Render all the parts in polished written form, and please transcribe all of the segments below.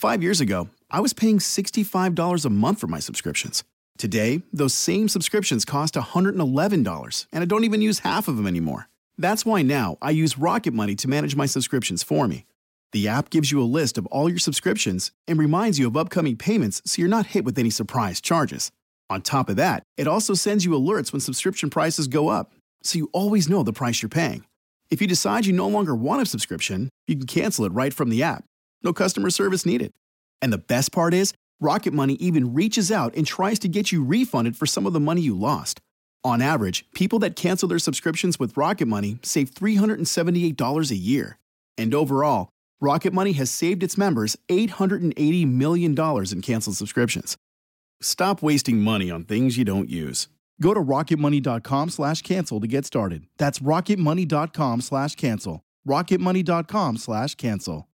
5 years ago, I was paying $65 a month for my subscriptions. Today, those same subscriptions cost $111, and I don't even use half of them anymore. That's why now I use Rocket Money to manage my subscriptions for me. The app gives you a list of all your subscriptions and reminds you of upcoming payments so you're not hit with any surprise charges. On top of that, it also sends you alerts when subscription prices go up, so you always know the price you're paying. If you decide you no longer want a subscription, you can cancel it right from the app. No customer service needed. And the best part is, Rocket Money even reaches out and tries to get you refunded for some of the money you lost. On average, people that cancel their subscriptions with Rocket Money save $378 a year. And overall, Rocket Money has saved its members $880 million in canceled subscriptions. Stop wasting money on things you don't use. Go to rocketmoney.com/cancel to get started. That's rocketmoney.com/cancel. rocketmoney.com/cancel.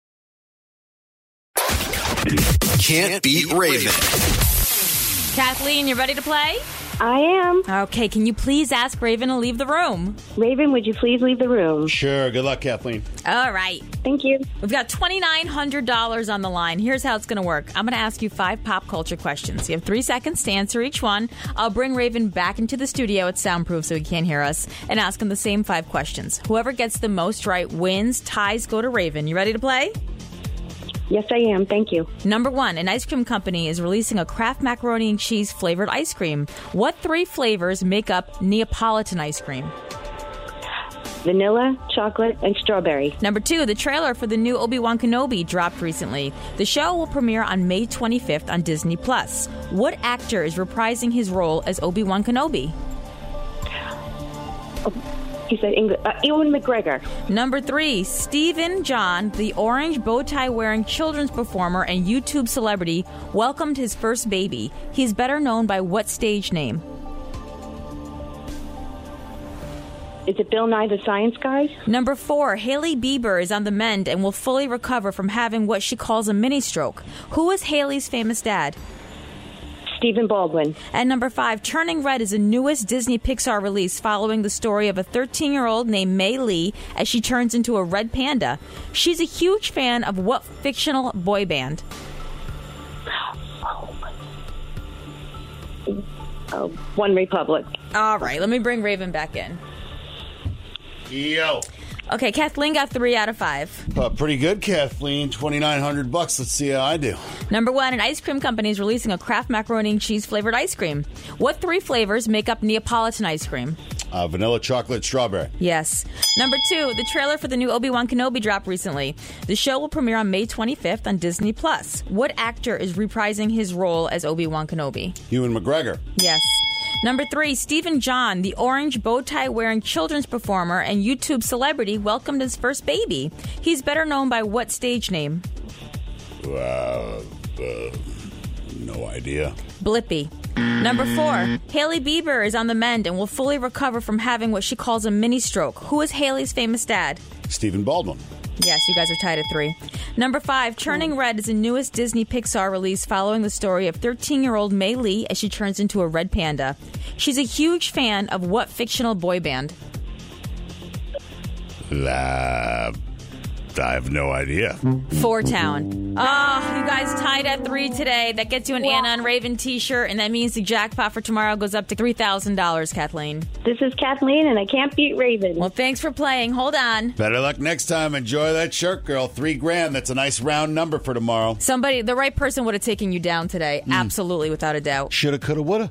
Can't beat Raven. Kathleen, you ready to play? I am. Okay, can you please ask Raven to leave the room? Raven, would you please leave the room? Sure. Good luck, Kathleen. All right. Thank you. We've got $2,900 on the line. Here's how it's going to work. I'm going to ask you 5 pop culture questions. You have 3 seconds to answer each one. I'll bring Raven back into the studio. It's soundproof so he can't hear us. And ask him the same 5 questions. Whoever gets the most right wins. Ties go to Raven. You ready to play? Yes, I am. Thank you. Number 1, an ice cream company is releasing a Kraft macaroni and cheese flavored ice cream. What 3 flavors make up Neapolitan ice cream? Vanilla, chocolate, and strawberry. Number 2, the trailer for the new Obi-Wan Kenobi dropped recently. The show will premiere on May 25th on Disney+. What actor is reprising his role as Obi-Wan Kenobi? He said Ewan McGregor. Number 3, Stephen John, the orange bow tie wearing children's performer and YouTube celebrity, welcomed his first baby. He's better known by what stage name? Is it Bill Nye the Science Guy? Number 4, Hailey Bieber is on the mend and will fully recover from having what she calls a mini stroke. Who is Hailey's famous dad? Stephen Baldwin. And number 5, Turning Red is the newest Disney Pixar release following the story of a 13-year-old named Mei Lee as she turns into a red panda. She's a huge fan of what fictional boy band? One Republic. All right, let me bring Raven back in. Yo. Okay, Kathleen got 3 out of 5. Pretty good, Kathleen. $2,900. Let's see how I do. Number 1, an ice cream company is releasing a Kraft macaroni and cheese flavored ice cream. What 3 flavors make up Neapolitan ice cream? Vanilla, chocolate, strawberry. Yes. Number 2, the trailer for the new Obi-Wan Kenobi dropped recently. The show will premiere on May 25th on Disney+. What actor is reprising his role as Obi-Wan Kenobi? Ewan McGregor. Yes. Number 3, Stephen John, the orange bow tie wearing children's performer and YouTube celebrity, welcomed his first baby. He's better known by what stage name? No idea. Blippi. Number 4, Hailey Bieber is on the mend and will fully recover from having what she calls a mini stroke. Who is Hailey's famous dad? Stephen Baldwin. Yes, you guys are tied at 3. Number 5, Turning Red is the newest Disney Pixar release following the story of 13-year-old Mei Lee as she turns into a red panda. She's a huge fan of what fictional boy band? I have no idea. 4Town. Oh, you guys tied at 3 today. That gets you an Anna and Raven t-shirt, and that means the jackpot for tomorrow goes up to $3,000, Kathleen. This is Kathleen, and I can't beat Raven. Well, thanks for playing. Hold on. Better luck next time. Enjoy that shirt, girl. $3,000. That's a nice round number for tomorrow. The right person would have taken you down today. Absolutely, without a doubt. Shoulda, coulda, woulda.